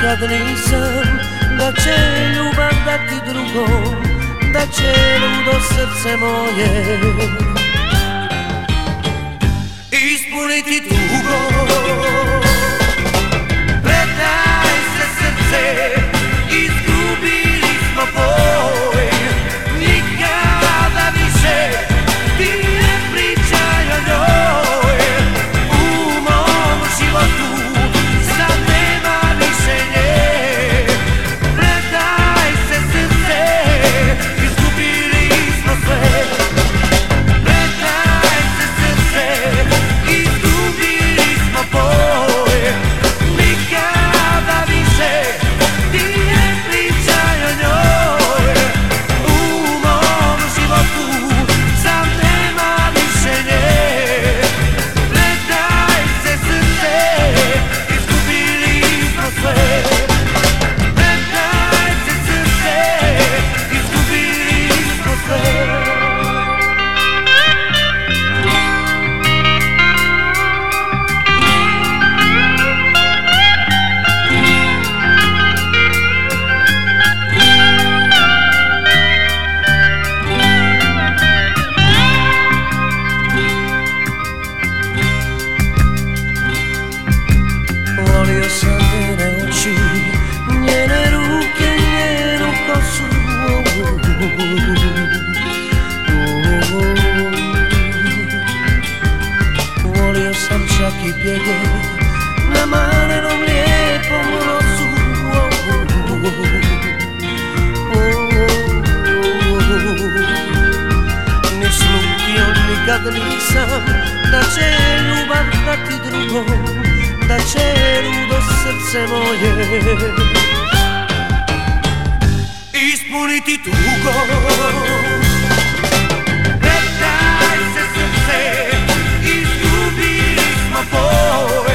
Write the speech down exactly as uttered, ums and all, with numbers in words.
nikad nisam da će ljubav dati drugom, da će ludo srce moje ispuniti tugo. Predaj se srce, izgubili smo boj, nikada više ti ne pričaj o njoj. U mom životu sad nema više nje. Predaj se srce, izgubili smo sve. Predaj se srce, izgubili smo boj, nikada više ti ne pričaj o njoj. U mom životu sad nema više nje. Predaj se srce, izgubili smo sve. Predaj se srce, izgubili smo sve. Volio sam njene oči, njene ruke, njenu kosu. Volio sam čak i bjege na malenom lijepom nosu. Ni slutio nikad nisam da će ljubav dati drugom, da će ludo srce moje ispuniti tugo. Predaj se srce, izgubili smo boj.